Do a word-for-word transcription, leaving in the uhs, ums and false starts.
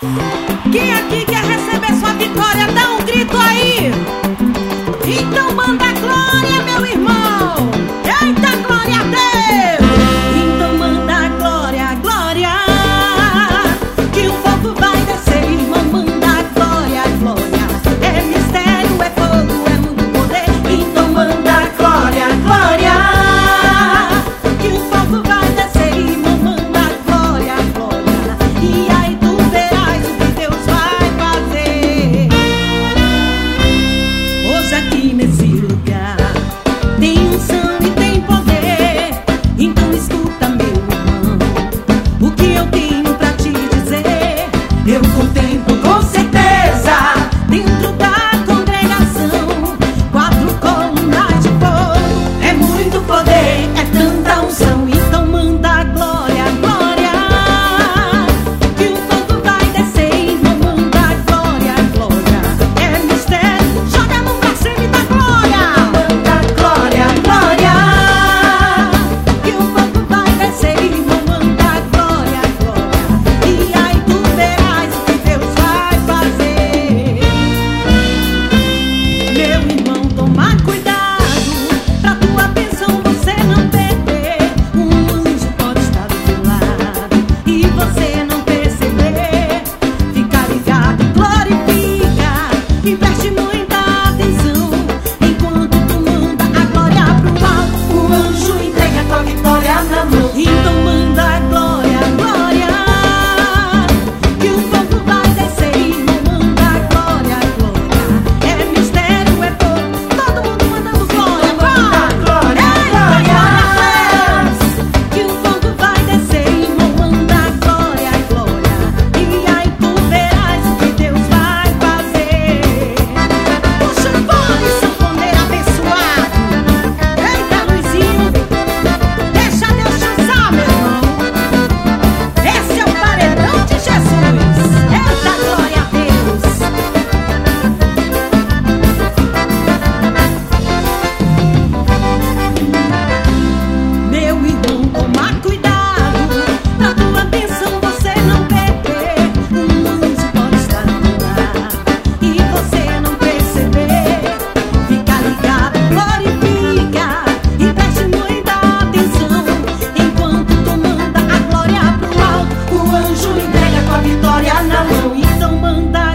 Quem aqui quer receber sua vitória, dá um grito aí. Então manda glória, meu irmão. Eita, glória a Deus. Então manda glória, glória, que o fogo vai descer, irmão. Manda glória, glória. É mistério, é fogo, é muito poder. Então manda glória, glória, que o fogo vai descer, irmão. Manda glória, glória. E aí tu verás o que Deus vai fazer. Hoje aqui nesse lugar tem unção e tem poder. Então escuta, meu irmão, o que eu tenho pra te dizer. Eu contemplo com certeza dentro da congregação quatro colunas de fogo. É muito poder, é tanta unção. Então manda glória, glória, que o fogo vai descer, irmão. Manda glória, glória. É mistério, joga a mão pra cima e dá glória. Manda glória, glória, que o fogo vai descer, irmão. Manda glória, glória. E aí tu verás o que Deus vai fazer. Meu irmão, toma cuidado pra tua bênção você não perder. Um anjo pode estar do teu lado e você não perceber. Fica ligado, glorifica e preste muita atenção. Enquanto tu manda a glória pro alto, o anjo entrega a tua vitória na mão. Então manda glória, glória, que o fogo vai descer, irmão. Manda glória, glória. É mistério, é fogo, todo mundo mandando glória. Manda glória, glória, que o fogo vai descer, irmão. Manda glória, glória. E aí tu verás o que Deus vai fazer. Puxa o fone, sanfoneiro abençoado. Eita, Luizinho, deixa Deus te usar, meu irmão. Esse é o paredão de Jesus. Eita, glória a Deus. Meu irmão, toma cuidado pra tua bênção você não perder. Um anjo pode estar do teu lado e você não perceber. Fica ligado, glorifica e preste muita atenção. Enquanto tu manda a glória pro alto, o anjo entrega a tua vitória na mão. Então manda